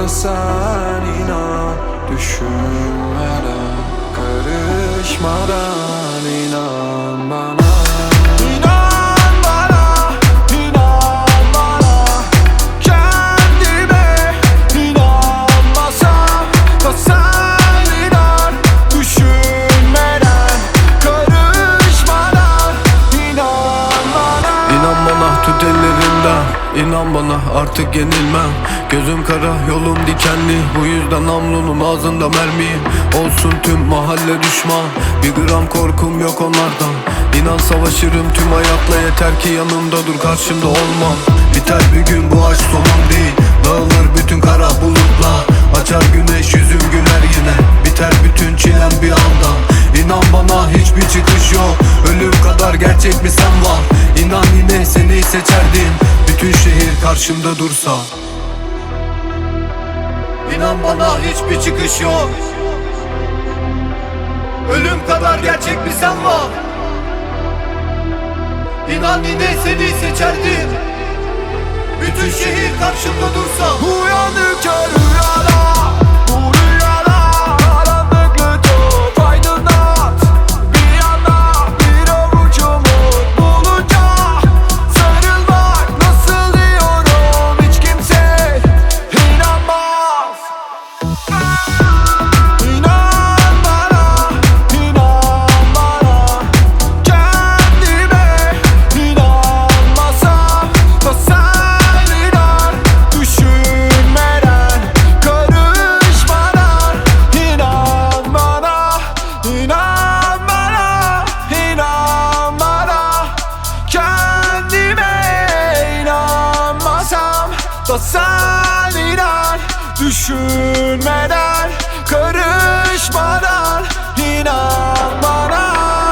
da sen inan, düşünmeden, karışmadan inan bana. İnan bana, inan bana. Kendime inanmasam da sen inan, düşünmeden, karışmadan inan bana. İnan bana, tut ellerinden, İnan bana, artık yenilmem. Gözüm kara, yolum dikenli, bu yüzden namlunun ağzında mermiyim. Olsun tüm mahalle düşman, bir gram korkum yok onlardan. İnan savaşırım tüm hayatla, yeter ki yanımda dur, karşımda olmam. Biter bir gün, bu aşk sonum değil. Dağılır bütün kara bulutlar, açar güneş, yüzüm güler yine. Biter bütün çilem bir anda. İnan bana, hiçbir çıkış yok. Ölüm kadar gerçek bir sen var. İnan yine seni seçerdim, bütün şehir karşımda dursa. İnan bana, hiçbir çıkış yok. Ölüm kadar gerçek bir sen var. İnan yine seni seçerdim, bütün şehir karşımda dursa. Uyandıkça rüyada, bu rüyada karanlık lütuf aydınlat. Bir anda bir avuç umut bulunca sarılmak nasıl diyorum, hiç kimse inanmaz. İnan bana, inan bana. Kendime inanmasam da sen inan, düşünmeden, karışmadan inan bana. İnan bana, inan bana. Kendime inanmasam da sen inan, düşünmeden, karışmadan inan bana.